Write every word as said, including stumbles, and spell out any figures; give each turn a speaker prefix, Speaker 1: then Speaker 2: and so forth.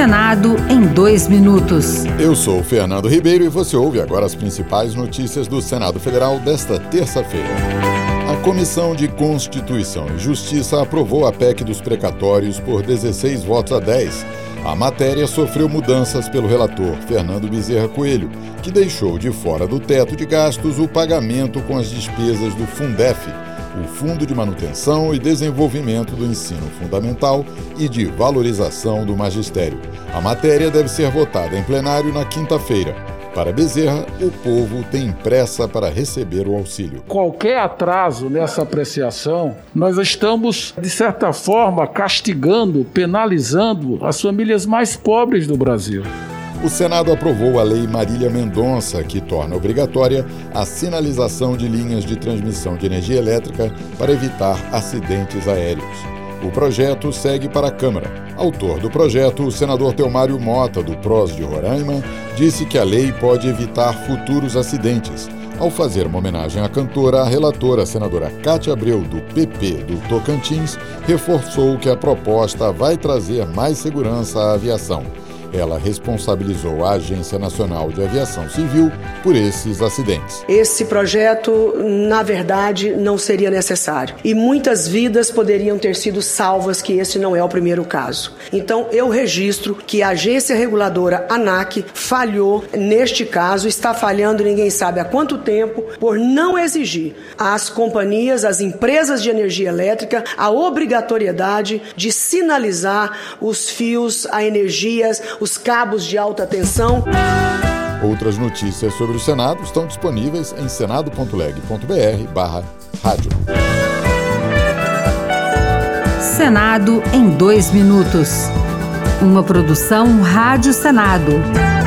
Speaker 1: Senado em dois minutos.
Speaker 2: Eu sou o Fernando Ribeiro e você ouve agora as principais notícias do Senado Federal desta terça-feira. A Comissão de Constituição e Justiça aprovou a P E C dos precatórios por dezesseis votos a dez. A matéria sofreu mudanças pelo relator Fernando Bezerra Coelho, que deixou de fora do teto de gastos o pagamento com as despesas do Fundef, o Fundo de Manutenção e Desenvolvimento do Ensino Fundamental e de Valorização do Magistério. A matéria deve ser votada em plenário na quinta-feira. Para Bezerra, o povo tem pressa para receber o auxílio.
Speaker 3: Qualquer atraso nessa apreciação, nós estamos, de certa forma, castigando, penalizando as famílias mais pobres do Brasil.
Speaker 2: O Senado aprovou a Lei Marília Mendonça, que torna obrigatória a sinalização de linhas de transmissão de energia elétrica para evitar acidentes aéreos. O projeto segue para a Câmara. Autor do projeto, o senador Teomário Mota, do P R O S de Roraima, disse que a lei pode evitar futuros acidentes. Ao fazer uma homenagem à cantora, a relatora, a senadora Cátia Abreu, do P P do Tocantins, reforçou que a proposta vai trazer mais segurança à aviação. Ela responsabilizou a Agência Nacional de Aviação Civil por esses acidentes.
Speaker 4: Esse projeto, na verdade, não seria necessário. E muitas vidas poderiam ter sido salvas, que esse não é o primeiro caso. Então, eu registro que a agência reguladora ANAC falhou neste caso, está falhando ninguém sabe há quanto tempo, por não exigir às companhias, às empresas de energia elétrica, a obrigatoriedade de sinalizar os fios, a energias, os cabos de alta tensão.
Speaker 2: Outras notícias sobre o Senado estão disponíveis em senado ponto leg ponto br barra rádio.
Speaker 1: Senado em dois minutos. Uma produção Rádio Senado.